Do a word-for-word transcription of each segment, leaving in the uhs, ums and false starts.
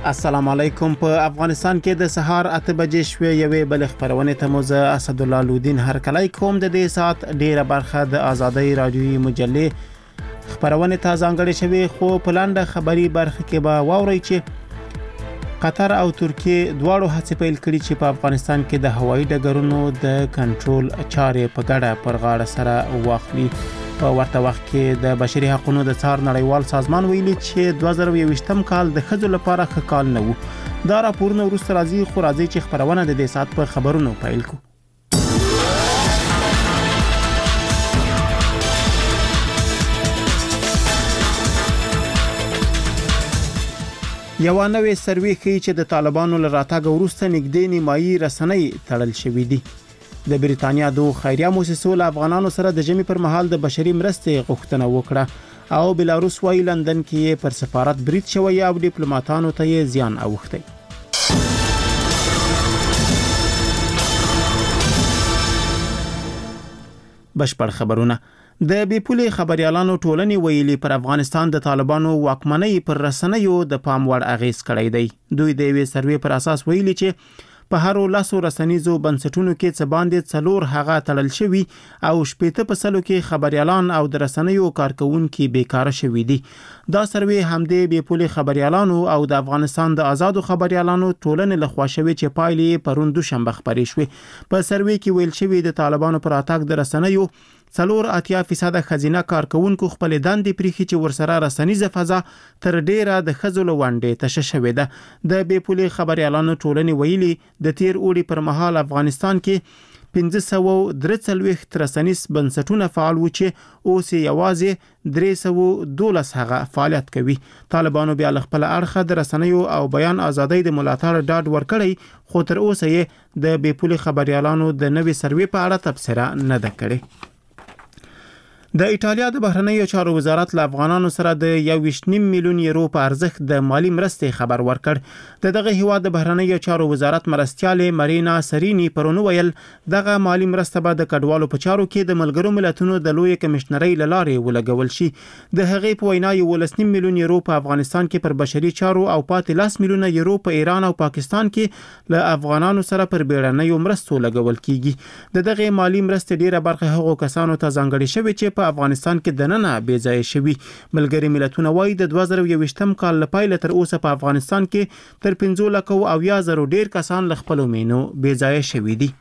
السلام علیکم. په افغانستان کې د سهار اته بجې شوې یوې بل خبرونه ته مو زه اسد الله لودین هرکلی کوم. د دې سات ډیره برخه د آزادۍ رادیوي مجلې خبرونه ته ځانګړې شوې، خو په لاندې خبري برخه کې به واورئ چې قطر او ترکیه دواړو هڅې پیل کړي چې په افغانستان کې د هوایي ډګرونو د کنټرول چارې په ګډه پر غاړه سره واخلي. په ورته وخت کې د بشري حقوقو د څار نړیوال سازمان ویلي چې دوه زره یوویشتم کال د ښځو لپاره ښه کال نه و. دا راپورونه وروسته راځي، خو راځي چې خبرونه د دې سات په خبرونو پیل کو. یو نوې سروې ښیي چې د طالبانو له راتګ وروسته نږدې نیمایي رسنۍ تړل شوې دي. د بریتانیا دوه خیریه مؤسسو له افغانانو سره د جمی پر مهال د بشري مرستې غوښتنه وکړه او بلاروس وايي لندن کې پر سفارت برید شوی او ډیپلوماټانو ته یې زیان اوښتی. بشپړ خبرونه. د بیپولي خبريالانو ټولنې ویلي پر افغانستان د طالبانو واکمنۍ پر رسنیو د پام وړ اغیز کړی دی. دوی د یوې سروې پر اساس ویلي چې په هر لاسو رسنیزو بنسټونو کې څه باندې څلور هغه تړل شوی او شپېته په سلو کې خبريالان او د رسنیو کارکونکو بیکاره شوی دي. دا سروې همدې بیپولي خبريالانو او د افغانستان د آزادو خبريالانو ټولنې لخوا شوی چې پایلې پرون دوشنبه خبرې شوې. په سروې کې ویل شوی د طالبانو پر اتاک د رسنیو څلور اتیا فیصد خزینه کارکونکو خپل دندې پریخي چې ورسره رسنیزه فضا تر ډیره د خزل وانډې تشه شوې ده. د بیپولي خبريالانو ټولنې ویلي د تیر اوړي پر مهال افغانستان کې پنځه سوه درې څلوېښت رسنیز بنسټونه فعال و چې اوس یوازې درې سوه دولس هغه فعالیت کوي. طالبانو بیا له خپل اړخه د رسنیو او بیان ازادۍ د ملاتړ ډاډ ورکړی، خو تر اوسه یې د بیپولي خبريالانو د نوې سروې په اړه تبصره نه ده کړې. د ایټالیا د بهرنیو چارو وزارت له افغانانو سره د یو ویشت نیم میلیون یورو په ارزښت د مالی مرستې خبر ورکړ. د دغه هیواد د بهرنیو چارو وزارت مرستیاله مرینا سرینی پرونو ویل دغه مالی مرسته به د کډوالو په چارو کې د ملګرو ملتونو د لوی کمشنرۍ لارې ولګول شي. د هغې په وینا یو لسنیم میلیون یورو په افغانستان کې پر بشري چارو او پاتې لاس میلیونه یورو په ایران او پاکستان کې له افغانانو سره پر بیړنیو مرستو لګول کیږي. د دغه مالی مرستې ډیره برخه هغو کسانو ته ځانګړې شوې چې په افغانستان کې دننه بې ځای شوي. ملګری ملتونه وایي د دوه زره یوویشتم کال له پیله تر اوسه په افغانستان کې تر پنځه لکه اویا زره ډیر کسان له خپلو مینو بې ځای شوي دي.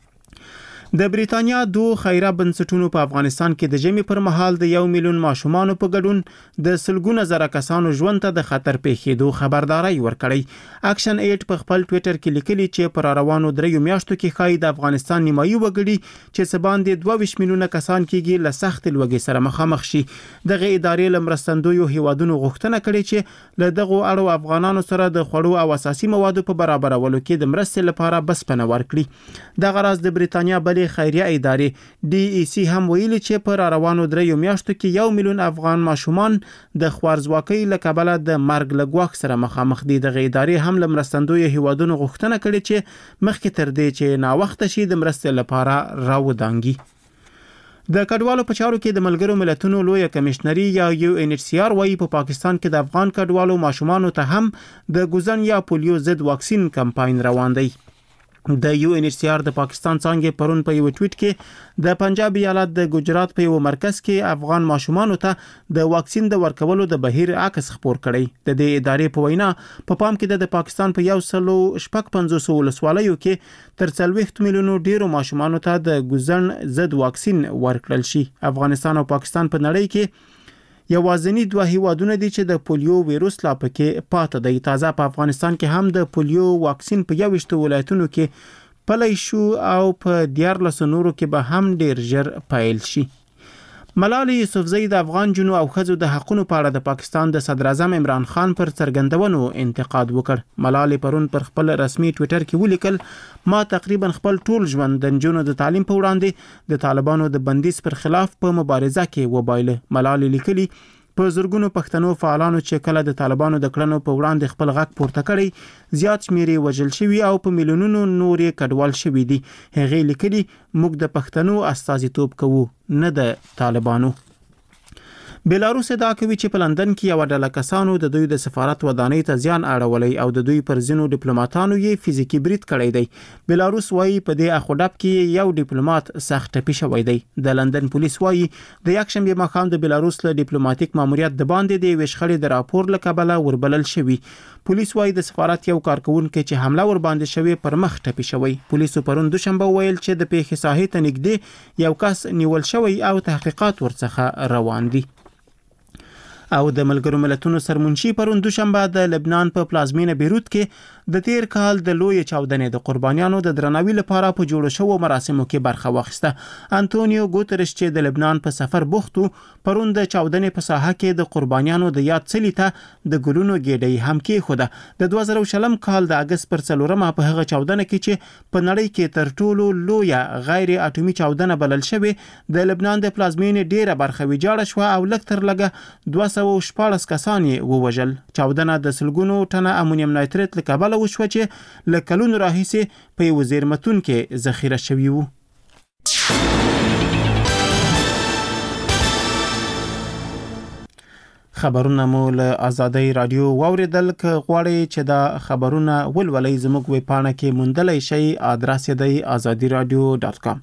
د بریتانیا دوه خیریه بنسټونو په افغانستان کې د جمی پر مهال د یو میلیون ماشومان په ګډون د سلګونه زره کسانو ژوند ته د خطر پیښېدو خبرداري ورکړی. اکشن ایټ په خپل ټوئیټر کې لیکلي چې پر روانو دریو میاشتو کې خای د افغانستان نیمایي وګړي چې څه باندې دوه ویشت میلیونه کسان کېږي له سخت لوږې سره مخامخ شي. دغه ادارې له مرستندویو هیوادونو غوښتنه کړې چې له دغه اړو افغانانو سره د خوړو او اساسي موادو په برابرولو کې د مرستې لپاره بسپنه ورکړي. دغه راز د بریتانیا بلې خیریه ادارې ډي ای سی هم ویلي چې پر روانو دریو میاشتو کې یو میلیون افغان ماشومان د خوارځواکۍ له کبله د مرګ له ګواښ سره مخامخ دي. دغه ادارې هم له مرستندویو هیوادونو غوښتنه کړې چې مخکې تر دې چې ناوخته شي د مرستې لپاره راودانګي. د کډوالو په چارو کې د ملګرو ملتونو لوی کمشنري یا یو ان ایچ سی آر وايي په پاکستان کې د افغان کډوالو ماشومانو ته هم د ګوزن یا پولیو ضد واکسین کمپاین روان دی. د یو ان ایچ سی آر د پاکستان څنګه پرون په یو ټویټ کې د پنجاب ایالت د ګجرات په یو مرکز کې افغان ماشومانو ته د واکسین د ورکولو د بهیر عکس خبر کړی. د دې ادارې په وینا په پام کې د پاکستان په یو سلو شپږ پنځوس ولسوالیو کې تر څلوېښت میلیونو ډیرو ماشومانو ته د ګوزن ضد واکسین ورکړل شي. افغانستان او پاکستان په نړۍ کې یوازینی دوه هیوادونه دي چې د پولیو ویروس لا پکې پاتې دی. تازه په افغانستان کې هم د پولیو واکسین په یوشتو ولایتونو کې پلی شو او په دیارلس نورو کې به هم ډیر ژر پیل شي. ملالۍ یوسفزۍ د افغان جنو او ښځو د حقونو په اړه د پاکستان د صدر اعظم عمران خان پر څرګندونو انتقاد وکړ. ملالۍ پرون پر خپل رسمي ټوئیټر کې ولیکل ما تقریبا خپل ټول ژوند د نجونو د تعلیم په وړاندې د طالبانو د بندیز پر خلاف په مبارزه کې وبایله. ملالۍ لیکلي په زرګونو پښتنو فعالانو چې کله د طالبانو د کړنو په وړاندې خپل غږ پورته کړی زیات شمیر وژل شوی او په میلیونونو نورې کډوال شوی دي. هغه لیکلي موږ د پښتنو استازیتوب کوو نه د طالبانو. بیلاروس ادعا کوي چې په لندن کې یو ډله کسانو د دوی د سفارت ودانۍ ته زیان اړولی او د دوی پر ځینو ډیپلوماټانو یې فزیکي برید کړی دی. بیلاروس وایي په دې اخوډب کې یو ډیپلوماټ سخت ټپي شوی دی. د لندن پولیس وایي د یکشنبه ماښام د بیلاروس له ډیپلوماټیک ماموریت د باندې د یوې شخړې د راپور له کبله وربلل شوی. پولیس وایي د سفارت یو کارکونکي چې حمله ور باندې شوی پر مخ ټپي شوی. پولیسو پرون دوشنبه ویل چې د پیښې ساحې ته نږدې یو کس نیول شوی او تحقیقات ورڅخه روان دي. او د ملګرو ملتونو سرمنشي پرون دوشنبه د لبنان په پلازمینه بیروت کې د تیر کال د لوی چاودنې د قربانیانو د درناوي لپاره په جوړ شوو مراسمو کې برخه واخیسته. انټونیو ګوتریش چې د لبنان په سفر بوختو پرون د چاودنې په ساحه کې د قربانیانو د یاد څلي ته د ګلونو ګېډۍ هم کېښوده. د دوه زره شلم کال د اگست پر څلورمه په هغه چاودنه کې چې په نړۍ کې تر ټولو لویه غیر اټومي چاودنه بلل شوې د لبنان د پلازمینې ډیره برخه ویجاړه شوه او لږ تر لږه دوه سوه شپاړس کسان یې ووژل. چاودنه د سلګونو ټنه امونیم نایتریت له کبله وشوه چې له کلونو راهیسې په یو زیرمتون کې ذخیره شوي وو. خبرونه مو له آزادۍ رادیو واوریدل. که غواړئ چې دا خبرونه ولولئ زموږ ویب پاڼه کې موندلی شئ. آدرس یې دی آزادي رادیو ډاټ کام.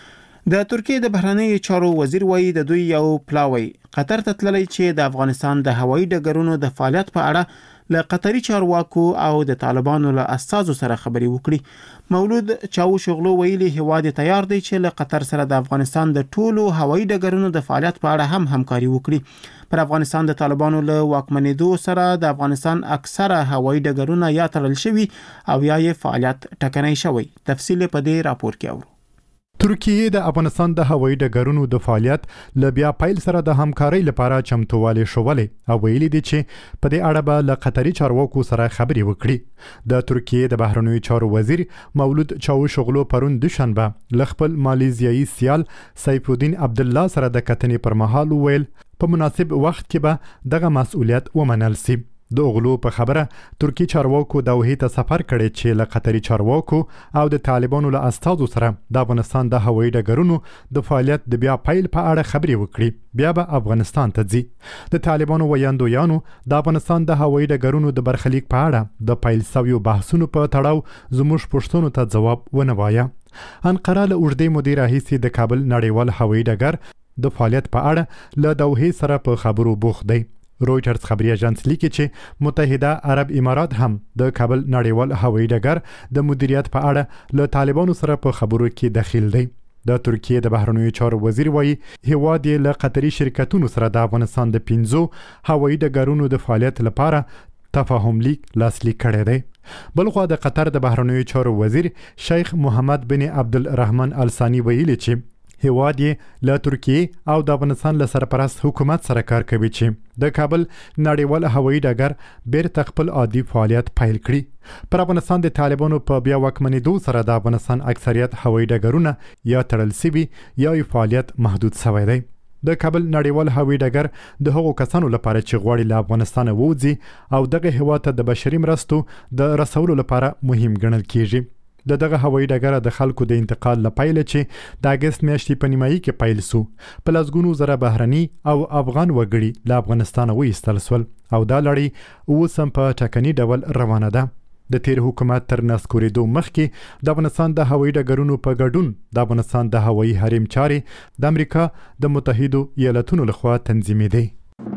د ترکیه د بهرنیو چارو وزیر وایي د دوی یو پلاوی قطر ته تللی چې د افغانستان د هوایي ډګرونو د فعالیت په اړه له قطري چارواکو او د طالبانو له استازو سره خبرې وکړي. مولود چاوشوغلو ویلي هیواد تیار دی چې له قطر سره د افغانستان د ټولو هوایي ډګرونو د فعالیت په اړه هم همکاري وکړي. پر افغانستان د طالبانو له واکمنېدو سره د افغانستان اکثره هوایي ډګرونه یا تړل شوي او یا یې فعالیت ټکنی شوی. تفصیل په دې راپور کې اورو. ترکیه د افغانستان د هوایي ډګرونو د فعالیت ل بیا پایل سره د همکارۍ لپاره چمتووالی شولې او ویلي دي چې په دې اړه به له قطري چارواکو سره خبرې وکړي. د ترکیه د بهرنیو چارو وزیر مولود چاوشوغلو پرون دوشنبه ل خپل مالیزیایي سیال سیف الدین عبدالله سره د کتنې پر مهال ویل په مناسب وخت کې به دغه مسؤلیت ومنل شي. د اوغلو په خبره ترکی چارواکو دوحې ته سفر کړی چې له قطري چارواکو او د طالبانو له استازو سره د افغانستان د هوایي ډګرونو د فعالیت د بیا پیل په اړه خبرې وکړي. بیا به افغانستان ته ځي. د طالبانو ویاندویانو د افغانستان د هوایي ډګرونو د برخلیک په اړه د پیل شویو بحثونو په تړاو زموږ پوښتنو ته ځواب ونه وایه. انقره له اوږدې مودې راهیسې د کابل نړیوال هوایي ډګر د فعالیت په اړه له دوحې سره په خبرو بوخت دی. رویټرز خبري اژانس لیکي چې متحده عرب امارات هم د کابل نړیوال هوایي ډګر د مدیریت په اړه له طالبانو سره په خبرو کې دخیل دی. د ترکیه د بهرنیو چارو وزیر وایي هیواد یې له قطري شرکتونو سره د افغانستان د پنځو هوایي ډګرونو د فعالیت لپاره تفاهم لیک لاسلیک کړی دی. بلخوا د قطر د بهرنیو چارو وزیر شیخ محمد بن عبدالرحمن الثانی ویلي چې هیواد یې له ترکیه او د افغانستان له سرپرست حکومت سره کار کوي چې د کابل نړیوال هوایي ډګر بیرته خپل عادي فعالیت پیل کړي. پر افغانستان د طالبانو په بیا واکمنېدو سره د افغانستان اکثریت هوایي ډګرونه یا تړل شوي یا یې فعالیت محدود شوی دی. د کابل نړیوال هوایي ډګر د هغو کسانو لپاره چې غواړي له افغانستانه ووځي او دغه هیواد ته د بشري مرستو د رسولو لپاره مهم ګڼل کیږي. د دغه هوایي ډګر د خلکو د انتقال لپاره چې د اگست میاشتې په نیمایي کې پیل سو په لسګونو زره بهرني او افغان وګړي له افغانستان وایستل سول او دا لړۍ اوس هم په ټاکني ډول روانه ده. د تیر حکومت تر نسکورېدو مخکې د افغانستان د هوایي ډګرونو په ګډون د افغانستان د هوایي حریم چارې د امریکا د متحدو ایالاتونو لخوا تنظیمېدې.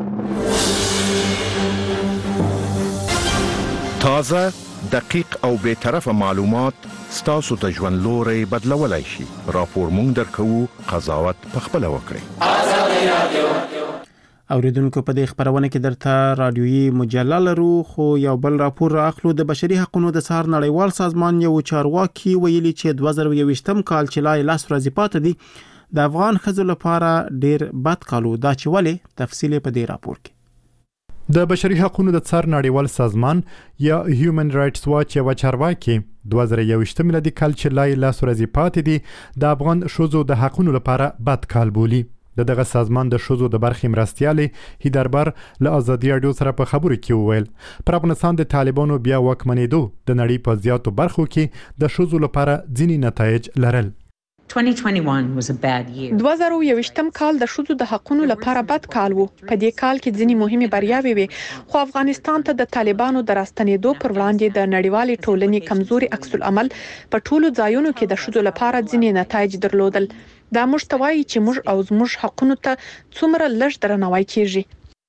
تازه دقیق او بے طرفه معلومات ستاسو ته ژوند لوري بدلولای شي. راپور مونږ درکو، قضاوت پخپله وکړئ. آزادي رادیو. اوریدونکو په دې خبرونه کې درته رادیويي مجله لرو، خو یو بل راپور راخلو. د بشري حقوقو د سهار نړیوال سازمان یو چارواکي ویلي چې دوه زره یوویشتم کال چې لا لاس ورځې پاتې دي د افغان ښځو لپاره ډیر بد کالو. دا چې ولې، تفصیل په دې راپور کې. د بشري حقوقو د څار نړیوال سازمان یا هیومن رائټس واچ یو چارواکي دوه زره یوویشتم میلادي کال چې لا لاس ورځې پاتې دي د افغان ښځو د حقوقو لپاره بد کال بولي. د دغه سازمان د ښځو د برخې مرستیالي هیدربر له آزادي رادیو سره په خبرو کې وویل پر افغانستان د طالبانو بیا واکمنېدو د نړۍ په زیاتو برخو کې د ښځو لپاره ځینې نتایج لرل. twenty twenty-one was a bad year. دوه زره او یوویشتم کال د ښځو د حقوقو لپاره بد کال وو. په دې کال کې ځینې مهمه بریاوې وې، خو افغانستان ته د طالبانو د راستنېدو پر وړاندې د نړیوالې ټولنې کمزوري عکس العمل په ټولو ځایونو کې د ښځو لپاره ځینې نتایج درلودل. دا موږ ته وایي چې موږ او زموږ حقوقو ته څومره لږ درناوی کیږي.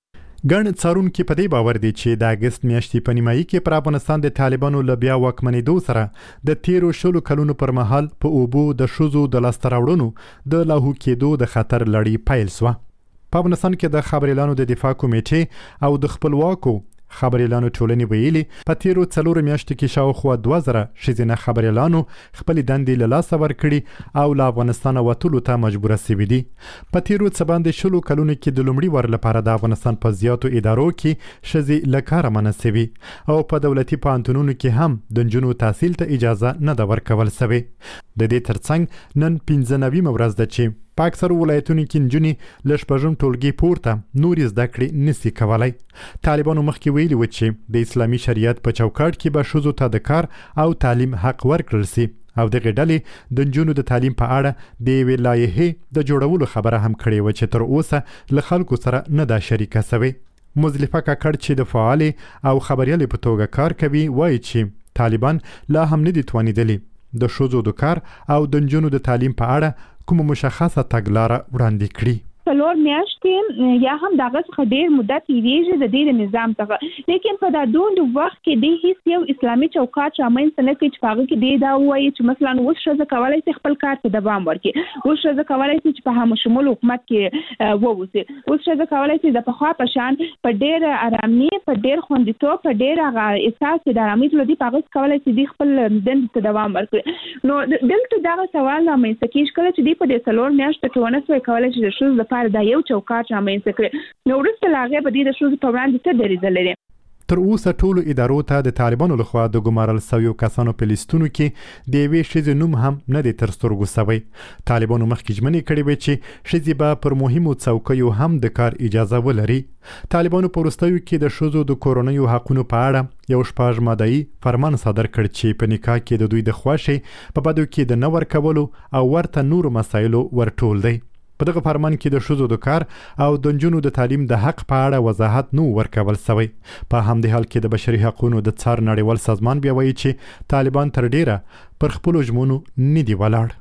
ګڼ څارونکي په دې باور دي چې د اگست میاشتې په نیمایي کې پر افغانستان د طالبانو له بیا واکمنېدو سره د تیرو شلو کلونو پر مهال په اوبو د ښځو د لاسته راوړنو د لاهو کېدو د خطر لړۍ پیل سوه. په افغانستان کې د خبریالانو د دفاع کمیټې او د خپلواکو خبریالانو ټولنې ویلي په تیرو څلورو میاشتو کې شاوخوا دوه زره ښځینه خبریالانو خپلې دندې له لاسه ورکړي او له افغانستانه وتلو ته مجبوره سوي دي. په تیرو څه باندې شلو کلونو کې د لومړي وار لپاره د افغانستان په زیاتو ادارو کې ښځې له کاره منع سوي او په دولتي پوهنتونونو کې هم د نجونو تحصیل ته اجازه نه ده ورکول سوې. د دې ترڅنګ نن پنځه نوېمه ورځ ده چې په اکثرو ولایتونو کې نجونې له شپږم ټولګي پورته نورې زده کړې نسي کولی. طالبانو مخکې ویلي و چې د اسلامي شریعت په چوکاټ کې به ښځو ته د کار او تعلیم حق ورکړل سي او دغه ډلې د نجونو د تعلیم په اړه د یوې لایحې د جوړولو خبره هم کړې وه چې تر اوسه له خلکو سره نه ده شریکه سوې. مزدلفه کاکړ چې د فعالې او خبریالې په توګه کار کوي وایي چې طالبان لا هم نه دي توانېدلي د ښځو د کار او د نجونو د تعلیم په اړه کومه مشخصه تګلاره وړاندې کړي. څلور میاشتې یا هم دغه څخه ډیر مدت یېږي د دې نظام څخه، لیکن په دا دوند وخت کې د هیڅ یو اسلامي چوکاټ شامل نه کوي چې هغه کې دی دا وایي چې مثلا اوس ښځه کولای شي خپل کار ته دوام ورکړي، اوس ښځه کولای شي چې په همشمول حکومت کې ووځي، اوس ښځه کولای شي د پخوا په شان په ډیر آرامي، په ډیر خوندیتوب، په ډیر احساس د آرامۍ لري، په هغه کولای شي د خپل دند ته دوام ورکړي. نو دلته دا سوال رامنځته کیږي کله چې دی په دې څلور میاشتو کې ونه سوی کولای شي د ښځو لپاره دا یو چوکاټ رامنځته کړي، نو وروسته له هغې به دوی د ښځو په وړاندې څه دریځ لري. تر اوسه ټولو ادارو ته د طالبانو لخوا د ګمارل شویو کسانو په لیستونو کې د یوې ښځې نوم هم نه دی تر سترګو سوی. طالبانو مخکې ژمنې کړې وې چې ښځې به پر مهمو څوکیو هم د کار اجازه ولري. طالبانو په وروستیو کې د ښځو د کورنیو حقونو په اړه یو شپږ ماده‌ای فرمان صادر کړ چې په نکاح کې د دوی د خوښې په بدو کې د نه ورکولو او ورته نورو مسایلو ورټول دی. په دغه فرمان کې د ښځو د کار او د نجونو د تعلیم د حق په اړه وضاحت نو ورکول سوی. په همدې حال کې د بشري حقوقو د څار نړیوال سازمان بیا وایي چې طالبان تر ډیره پر خپلو ژمنو نه دي ولاړ.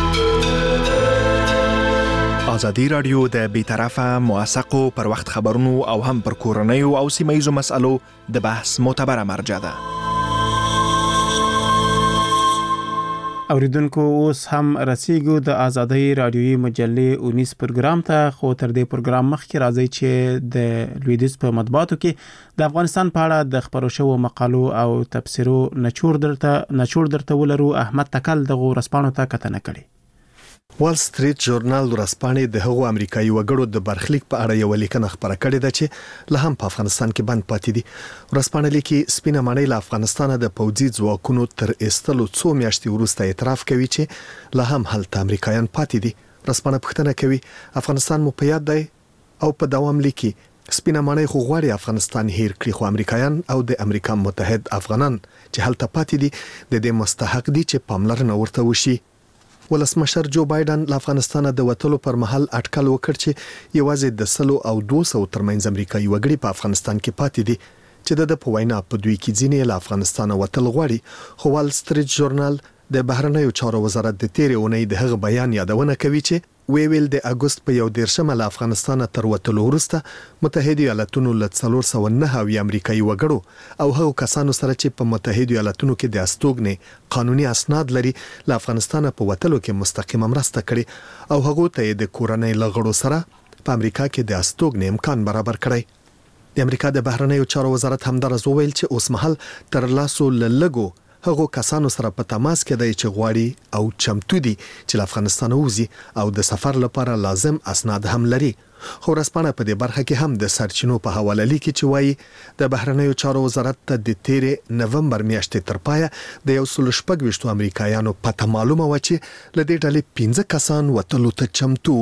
ازادي رادیو د بیطرفه موثقو پر وخت خبرونو او هم پر کورنیو او سیمه‌ییزو مسألو د بحث معتبره مرجع ده. اوریدونکو اوس هم رسیدو د ازادي رادیوي مجلې اونیس پروګرام ته، خو تر دې پروګرام مخکې راځي چې د لویدیځ په مطبوعاتو کې د افغانستان په اړه د خبرو شوو مقالو او تبصرو نچور درته نچور درته ولرو. احمد تکل دغه ورسپانو ته کتنه کړي. وال سټریټ ژورنال ورځپاڼې د هغو امریکایي وګړو د برخلیک په اړه یو لیکنه خبره کړې ده چې له هم په افغانستان کې بند پاتې دي. ورځپاڼه لیکي سپینه ماڼۍ له افغانستانه د پوځي ځواکونو تر ایستلو څو میاشتې وروسته اعتراف کوي چې له هم هلته امریکایان پاتې دي. ورځپاڼه پوښتنه کوي افغانستان مو په یاد دی او په دوام لیکي سپینه ماڼۍ خو غواړي افغانستان هیر کړي، خو امریکایان او د امریکا متحد افغانان چې هلته پاتې دي د دې مستحق دي چې پاملرنه ورته وشي. ولسمشر جو بایدن له افغانستانه د وټلو پر مهال اټکل وکړ چې یوازې د سلو او دوه سوه ترمنځ امریکایي وګړي په افغانستان کې پاتې دي چې د په وینا په دوی کې ځینې له افغانستانه وټل غواړي. خو وال سټریټ ژورنال د بهرنیو چارو وزارت د تیرې اونۍ د هغه بیان یادونه کوي چې وی ویل د اگست په یو دیرشمه له افغانستانه تر وټلو وروسته متحده ایالاتونو له څلور سوه نهه اویا امریکایي وګړو او هغو کسانو سره چې په متحده ایالاتونو کې د استوګنې قانوني اسناد لري له افغانستانه په وټلو کې مستقیمه مرسته کړې او هغو ته د کورنۍ لغړو سره په امریکا کې د استوګنې امکان برابر کړی. د امریکا د بهرنیو چارو وزارت همدارس وویل چې اوس مهال تر لاسو لږو هغو کسانو سره په تماس کې دی چې غواړي او چمتو دي چې له افغانستان وځي او د سفر لپاره لازم اسناد هم لري. خو ورځپاڼه په دې برخه کې هم د سرچینو په حواله لیکي چې وایي د بهرنیو چارو وزارت ته د تیرې نومبر میاشتې تر پایه د یو سل شپږ ویشتو امریکایانو پته معلومه و چې له دې ډلې پنځه کسان وتلو ته چمتو.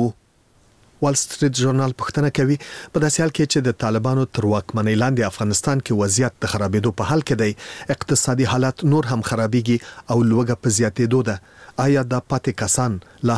وال سټریټ ژورنال پوښتنه کوي په داسې حال کې چې د طالبانو تر واکمنۍ لاندې افغانستان کې وضعیت د خرابېدو په حال کې دی، اقتصادي حالت نور هم خرابېږي او لوږه په زیاتېدو ده آیا د پاتې کسان لا